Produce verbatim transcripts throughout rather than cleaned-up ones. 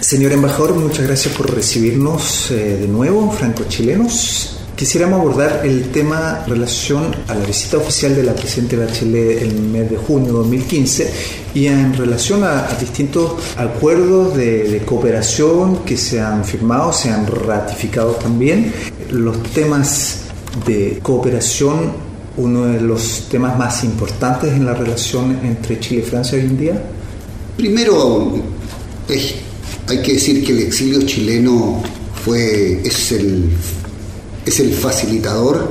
Señor embajador, muchas gracias por recibirnos eh, de nuevo, franco-chilenos. Quisiéramos abordar el tema en relación a la visita oficial de la Presidenta Bachelet el mes de junio de dos mil quince y en relación a, a distintos acuerdos de, de cooperación que se han firmado, se han ratificado también. Los temas de cooperación, uno de los temas más importantes en la relación entre Chile y Francia hoy en día. Primero, es, hay que decir que el exilio chileno fue, es el es el facilitador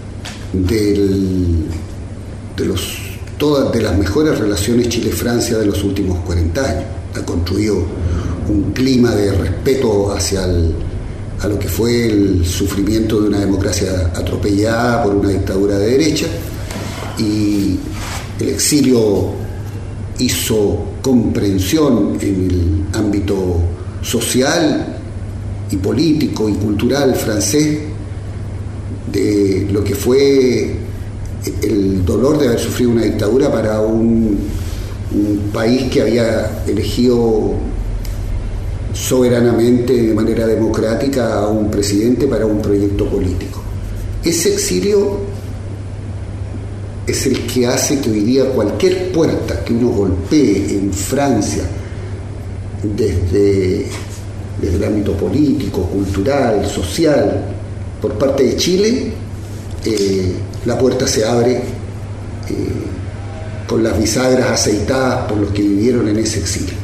del, de, los, todas, de las mejores relaciones Chile-Francia de los últimos cuarenta años. Ha construido un clima de respeto hacia el, a lo que fue el sufrimiento de una democracia atropellada por una dictadura de derecha, y el exilio hizo comprensión en el ámbito social y político y cultural francés de lo que fue el dolor de haber sufrido una dictadura para un, un país que había elegido soberanamente, de manera democrática, a un presidente para un proyecto político. Ese exilio es el que hace que hoy día cualquier puerta que uno golpee en Francia, desde, desde el ámbito político, cultural, social, por parte de Chile, eh, la puerta se abre eh, con las bisagras aceitadas por los que vivieron en ese exilio,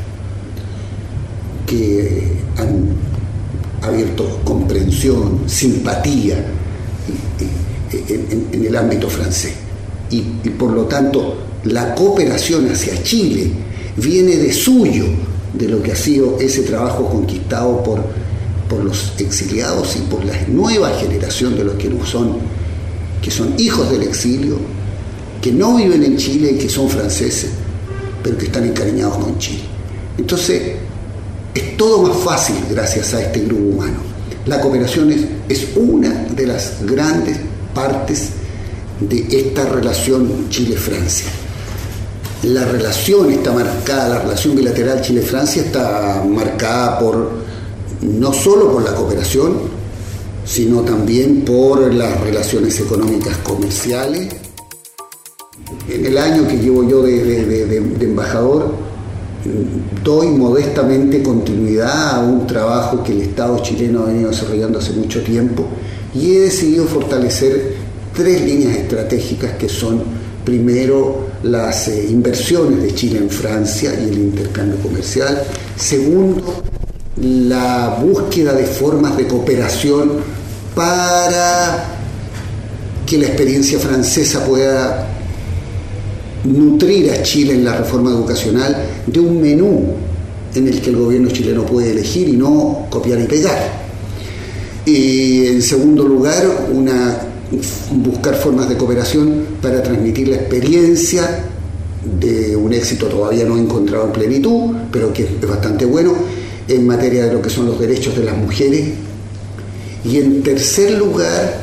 que han abierto comprensión, simpatía eh, eh, en, en el ámbito francés. Y, y por lo tanto, la cooperación hacia Chile viene de suyo, de lo que ha sido ese trabajo conquistado por por los exiliados y por la nueva generación de los que no son, que son hijos del exilio, que no viven en Chile y que son franceses, pero que están encariñados con Chile. Entonces, es todo más fácil gracias a este grupo humano. La cooperación es, es una de las grandes partes de esta relación Chile-Francia. La relación está marcada, la relación bilateral Chile-Francia está marcada por no solo por la cooperación, sino también por las relaciones económicas comerciales. En el año que llevo yo de, de, de, de embajador, doy modestamente continuidad a un trabajo que el Estado chileno ha venido desarrollando hace mucho tiempo, y he decidido fortalecer tres líneas estratégicas que son, primero, las eh, inversiones de Chile en Francia y el intercambio comercial; segundo, la búsqueda de formas de cooperación para que la experiencia francesa pueda nutrir a Chile en la reforma educacional de un menú en el que el gobierno chileno puede elegir y no copiar y pegar. Y en segundo lugar, una, buscar formas de cooperación para transmitir la experiencia de un éxito todavía no encontrado en plenitud, pero que es bastante bueno, en materia de lo que son los derechos de las mujeres. Y en tercer lugar,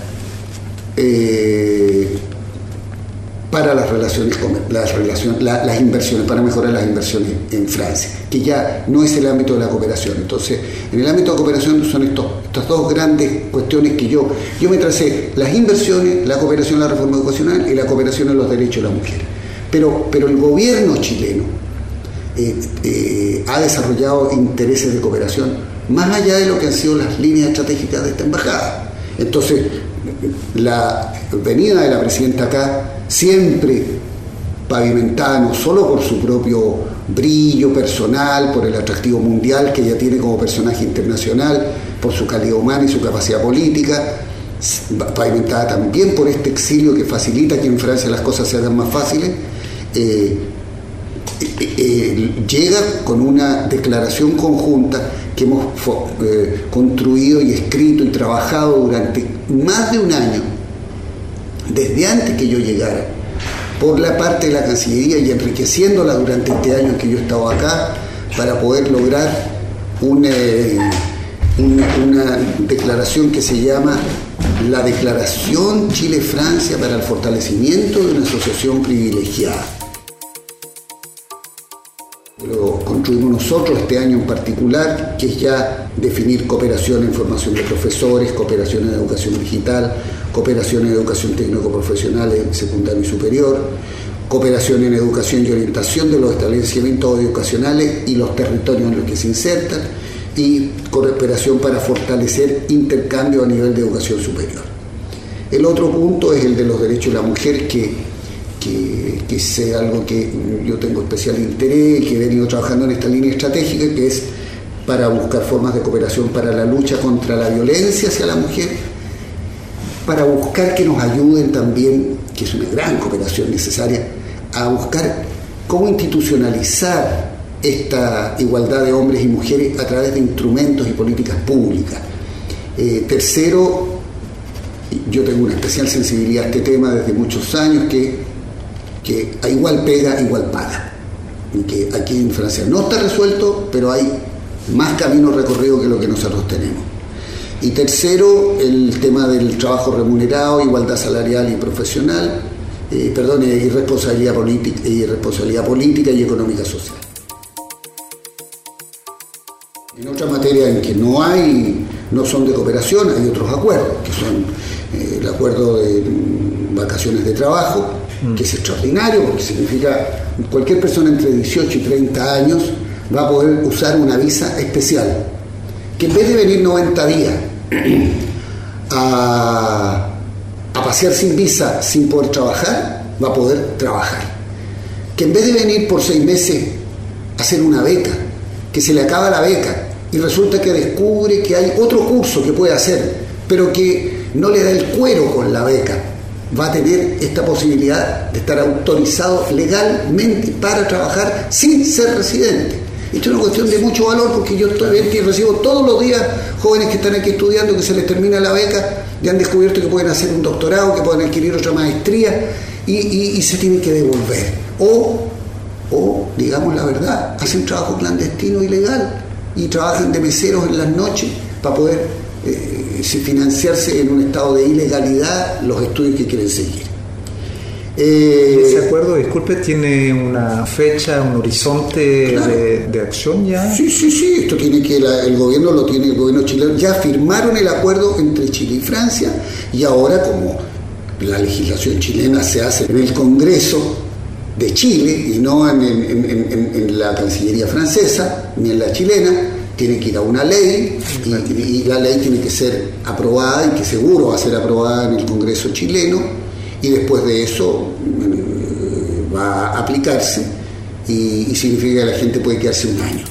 eh, para las relaciones, las, relaciones la, las inversiones, para mejorar las inversiones en Francia, que ya no es el ámbito de la cooperación. Entonces, en el ámbito de cooperación son estos, estas dos grandes cuestiones que yo, yo me tracé: las inversiones, la cooperación en la reforma educacional y la cooperación en los derechos de las mujeres. Pero, pero el gobierno chileno Eh, eh, ha desarrollado intereses de cooperación más allá de lo que han sido las líneas estratégicas de esta embajada. Entonces, la venida de la presidenta acá, siempre pavimentada no solo por su propio brillo personal, por el atractivo mundial que ella tiene como personaje internacional, por su calidad humana y su capacidad política, pavimentada también por este exilio que facilita que en Francia las cosas se hagan más fáciles, eh, Eh, eh, llega con una declaración conjunta que hemos eh, construido y escrito y trabajado durante más de un año, desde antes que yo llegara, por la parte de la Cancillería, y enriqueciéndola durante este año que yo he estado acá, para poder lograr una, una, una declaración que se llama la Declaración Chile-Francia para el fortalecimiento de una asociación privilegiada. Lo construimos nosotros este año en particular, que es ya definir cooperación en formación de profesores, cooperación en educación digital, cooperación en educación técnico-profesional en secundario y superior, cooperación en educación y orientación de los establecimientos educacionales y los territorios en los que se insertan, y cooperación para fortalecer intercambio a nivel de educación superior. El otro punto es el de los derechos de la mujer, que, que, que es algo que yo tengo especial interés y que he venido trabajando en esta línea estratégica, que es para buscar formas de cooperación para la lucha contra la violencia hacia la mujer, para buscar que nos ayuden también, que es una gran cooperación necesaria, a buscar cómo institucionalizar esta igualdad de hombres y mujeres a través de instrumentos y políticas públicas. Eh, tercero, yo tengo una especial sensibilidad a este tema desde muchos años, que, que a igual pega, igual paga. Y que aquí en Francia no está resuelto, pero hay más camino recorrido que lo que nosotros tenemos. Y tercero, el tema del trabajo remunerado, igualdad salarial y profesional, eh, perdón, y responsabilidad política, y responsabilidad política y económica social. En otra materia en que no hay, no son de cooperación, hay otros acuerdos, que son eh, el acuerdo de vacaciones de trabajo, mm. que es extraordinario, porque significa que cualquier persona entre dieciocho y treinta años va a poder usar una visa especial, que en vez de venir noventa días a, a pasear sin visa, sin poder trabajar, va a poder trabajar. Que en vez de venir por seis meses a hacer una beca, que se le acaba la beca y resulta que descubre que hay otro curso que puede hacer, pero que no le da el cuero con la beca, va a tener esta posibilidad de estar autorizado legalmente para trabajar sin ser residente. Esto es una cuestión de mucho valor, porque yo estoy y recibo todos los días jóvenes que están aquí estudiando, que se les termina la beca y han descubierto que pueden hacer un doctorado, que pueden adquirir otra maestría y, y, y se tienen que devolver. O, o, digamos la verdad, hacen trabajo clandestino ilegal y trabajan de meseros en las noches para poder eh, financiarse en un estado de ilegalidad los estudios que quieren seguir. Eh, ¿Ese acuerdo, disculpe, tiene una fecha, un horizonte claro. de, de acción ya? Sí, sí, sí, esto tiene que, la, el gobierno lo tiene, el gobierno chileno, ya firmaron el acuerdo entre Chile y Francia, y ahora, como la legislación chilena se hace en el Congreso de Chile y no en, en, en, en, en la Cancillería francesa ni en la chilena, tiene que ir a una ley y, y la ley tiene que ser aprobada, y que seguro va a ser aprobada en el Congreso chileno. Y después de eso eh, va a aplicarse y, y significa que la gente puede quedarse un año.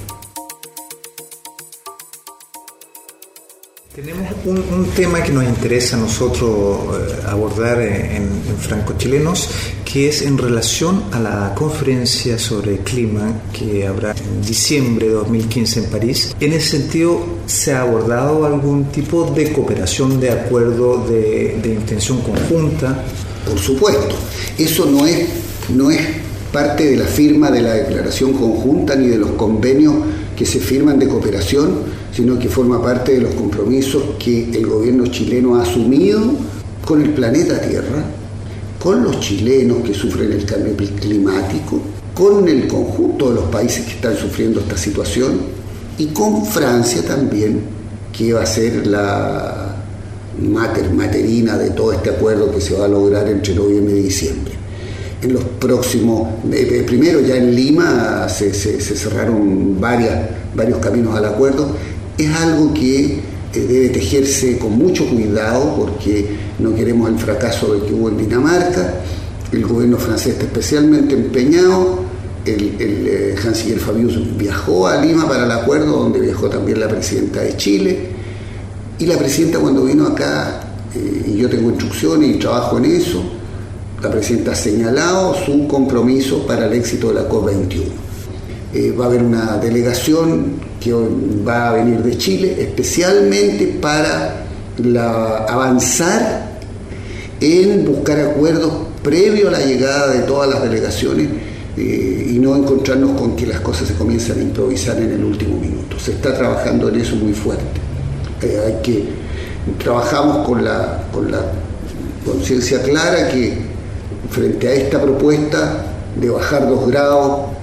Tenemos un, un tema que nos interesa a nosotros eh, abordar en, en Francochilenos, que es en relación a la conferencia sobre clima que habrá en diciembre de dos mil quince en París. En ese sentido, ¿se ha abordado algún tipo de cooperación, de acuerdo, de, de intención conjunta? Por supuesto, eso no es, no es parte de la firma de la declaración conjunta ni de los convenios que se firman de cooperación, sino que forma parte de los compromisos que el gobierno chileno ha asumido con el planeta Tierra, con los chilenos que sufren el cambio climático, con el conjunto de los países que están sufriendo esta situación, y con Francia también, que va a ser la mater materina de todo este acuerdo que se va a lograr entre noviembre y diciembre. En los próximos, eh, primero ya en Lima se, se, se cerraron varias, varios caminos al acuerdo. Es algo que eh, debe tejerse con mucho cuidado, porque no queremos el fracaso del que hubo en Dinamarca. El gobierno francés está especialmente empeñado. El, el eh, canciller Fabius viajó a Lima para el acuerdo, donde viajó también la presidenta de Chile. Y la presidenta, cuando vino acá, eh, y yo tengo instrucciones y trabajo en eso, la presidenta ha señalado su compromiso para el éxito de la COP veintiuno. Eh, va a haber una delegación que va a venir de Chile especialmente para la, avanzar en buscar acuerdos previo a la llegada de todas las delegaciones, eh, y no encontrarnos con que las cosas se comienzan a improvisar en el último minuto. Se está trabajando en eso muy fuerte. Eh, hay que trabajamos con la, con la conciencia clara que frente a esta propuesta de bajar dos grados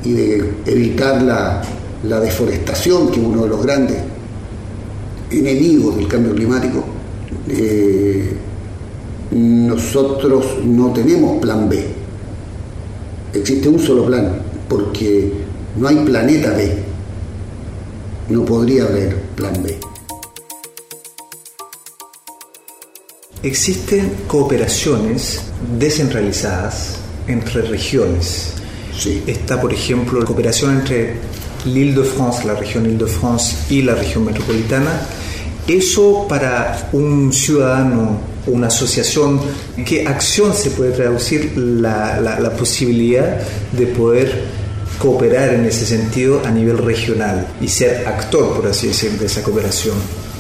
y de evitar la, la deforestación, que es uno de los grandes enemigos del cambio climático, eh, nosotros no tenemos plan B. Existe un solo plan, porque no hay planeta B. No podría haber plan B. Existen cooperaciones descentralizadas entre regiones. Sí. Está, por ejemplo, la cooperación entre l'Île-de-France, la región Île-de-France y la región metropolitana. Eso para un ciudadano, una asociación, ¿qué acción se puede traducir la, la, la posibilidad de poder cooperar en ese sentido a nivel regional y ser actor, por así decir, de esa cooperación?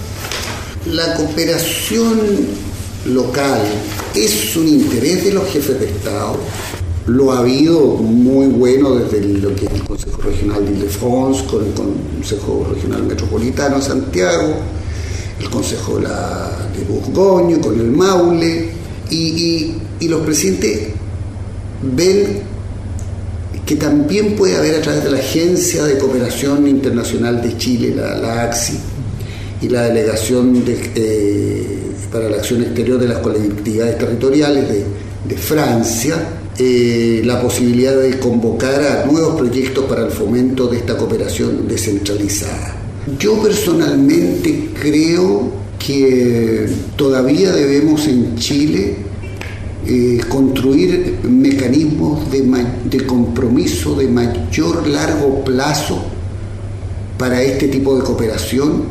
La cooperación local es un interés de los jefes de Estado. Lo ha habido muy bueno desde lo que es el Consejo Regional de Île-de-France, con el Consejo Regional Metropolitano de Santiago, el Consejo de, la, de Borgoña, con el Maule, y, y, y los presidentes ven que también puede haber a través de la Agencia de Cooperación Internacional de Chile, la, la A C S I, y la Delegación de, eh, para la Acción Exterior de las Colectividades Territoriales de, de Francia, eh, la posibilidad de convocar a nuevos proyectos para el fomento de esta cooperación descentralizada. Yo personalmente creo que todavía debemos en Chile eh, construir mecanismos de, ma- de compromiso de mayor largo plazo para este tipo de cooperación,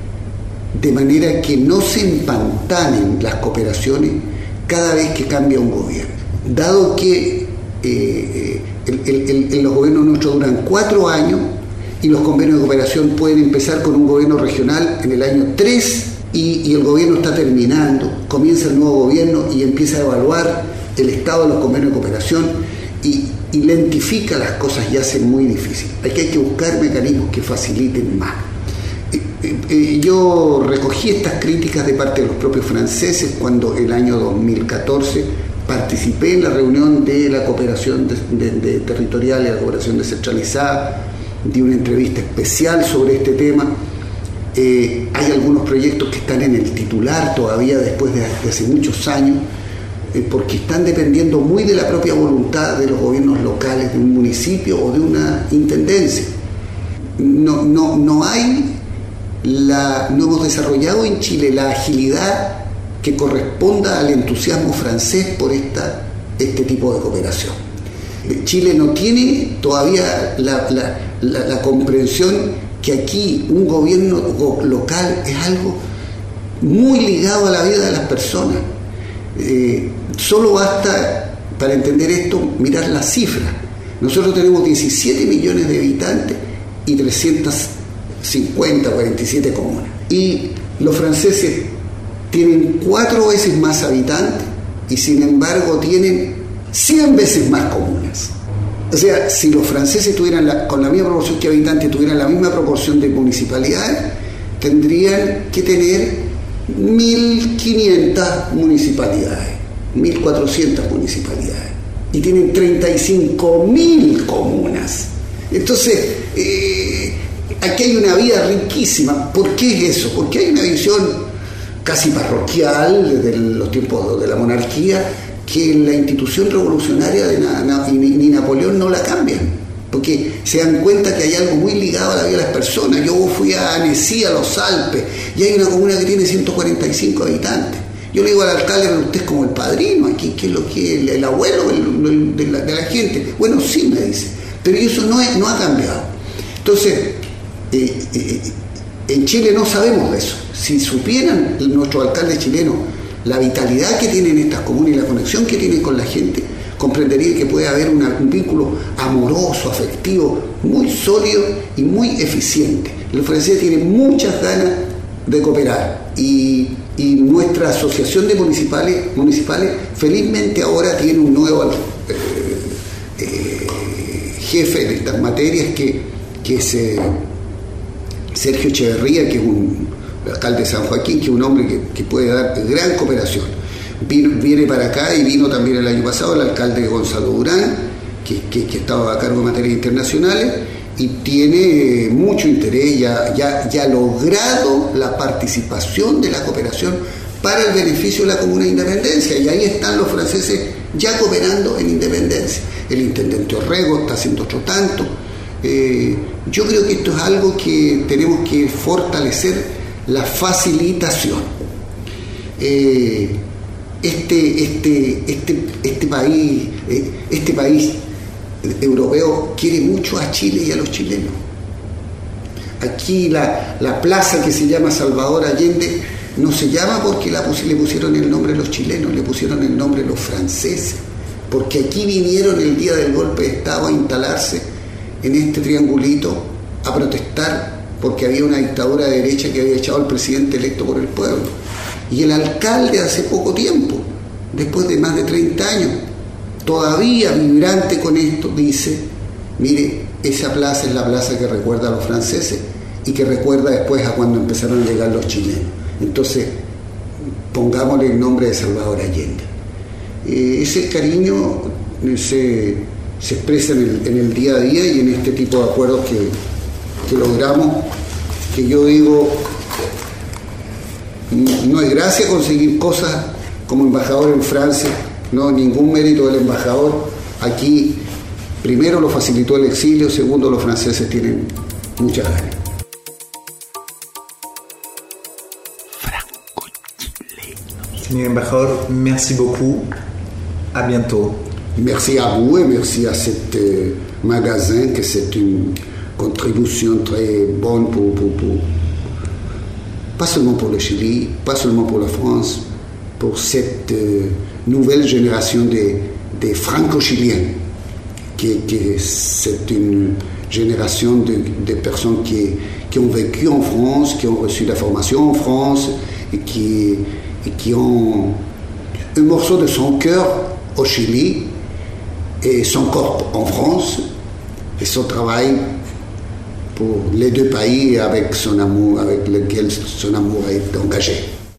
de manera que no se empantanen las cooperaciones cada vez que cambia un gobierno. Dado que eh, el, el, el, los gobiernos nuestros duran cuatro años, y los convenios de cooperación pueden empezar con un gobierno regional en el año tres y, y el gobierno está terminando, comienza el nuevo gobierno y empieza a evaluar el estado de los convenios de cooperación y, y lentifica las cosas y hace muy difícil. Hay que, hay que buscar mecanismos que faciliten más. Eh, eh, eh, yo recogí estas críticas de parte de los propios franceses cuando el año dos mil catorce participé en la reunión de la cooperación de, de, de territorial y la cooperación descentralizada. Di una entrevista especial sobre este tema. Eh, hay algunos proyectos que están en el titular todavía después de, de hace muchos años, eh, porque están dependiendo muy de la propia voluntad de los gobiernos locales de un municipio o de una intendencia. No, no, no hay la, no hemos desarrollado en Chile la agilidad que corresponda al entusiasmo francés por esta, este tipo de cooperación. Chile no tiene todavía la, la, la, la comprensión que aquí un gobierno local es algo muy ligado a la vida de las personas. Eh, solo basta, para entender esto, mirar las cifras. Nosotros tenemos diecisiete millones de habitantes y trescientas cincuenta, cuarenta y siete comunas. Y los franceses tienen cuatro veces más habitantes y sin embargo tienen cien veces más comunas. O sea, si los franceses tuvieran la, con la misma proporción que habitantes, tuvieran la misma proporción de municipalidades, tendrían que tener mil quinientas municipalidades, mil cuatrocientas municipalidades, y tienen treinta y cinco mil comunas. Entonces, eh, aquí hay una vida riquísima. ¿Por qué es eso? Porque hay una visión casi parroquial desde los tiempos de la monarquía, que la institución revolucionaria de na, na, ni, ni Napoleón no la cambian, porque se dan cuenta que hay algo muy ligado a la vida de las personas. Yo fui a Annecy, a los Alpes, y hay una comuna que tiene ciento cuarenta y cinco habitantes. Yo le digo al alcalde, pero usted es como el padrino aquí, que es lo que el, el abuelo el, el, de, la, de la gente. Bueno, sí, me dice, pero eso no, es, no ha cambiado. Entonces, eh, eh, en Chile no sabemos de eso. Si supieran nuestros alcaldes chilenos la vitalidad que tienen estas comunas y la conexión que tienen con la gente, comprenderían que puede haber una, un vínculo amoroso, afectivo, muy sólido y muy eficiente. Los franceses tienen muchas ganas de cooperar y, y nuestra asociación de municipales, municipales felizmente ahora tiene un nuevo eh, eh, jefe de estas materias que, que es eh, Sergio Echeverría, que es un el alcalde de San Joaquín, que es un hombre que, que puede dar gran cooperación. Vino, viene para acá y vino también el año pasado el alcalde Gonzalo Durán, que, que, que estaba a cargo de materias internacionales, y tiene mucho interés, ya, ya, ya ha logrado la participación de la cooperación para el beneficio de la Comuna Independencia, y ahí están los franceses ya cooperando en independencia. El intendente Orrego está haciendo otro tanto. Eh, yo creo que esto es algo que tenemos que fortalecer, la facilitación. Eh, este, este, este, este país, eh, este país europeo quiere mucho a Chile y a los chilenos. Aquí la, la plaza que se llama Salvador Allende no se llama porque la, le pusieron el nombre los chilenos, le pusieron el nombre los franceses, porque aquí vinieron el día del golpe de Estado a instalarse en este triangulito a protestar porque había una dictadura de derecha que había echado al presidente electo por el pueblo. Y el alcalde hace poco tiempo, después de más de treinta años, todavía vibrante con esto, dice: mire, esa plaza es la plaza que recuerda a los franceses y que recuerda después a cuando empezaron a llegar los chilenos. Entonces, pongámosle el nombre de Salvador Allende. Eh, ese cariño se, se expresa en el, en el día a día y en este tipo de acuerdos que, que logramos, que yo digo, no es gracia conseguir cosas como embajador en Francia, no, ningún mérito del embajador. Aquí, primero lo facilitó el exilio, segundo los franceses tienen muchas ganas. Señor embajador, merci beaucoup. À bientôt. Merci à vous et merci à cet euh, magasin, que c'est une contribution très bonne pour, pour, pour, pas seulement pour le Chili, pas seulement pour la France, pour cette euh, nouvelle génération des, des franco-chiliens, qui, qui c'est une génération de, de personnes qui, qui ont vécu en France, qui ont reçu la formation en France et qui, et qui ont un morceau de son cœur au Chili et son corps en France et son travail pour les deux pays avec son amour, avec lequel son amour est engagé.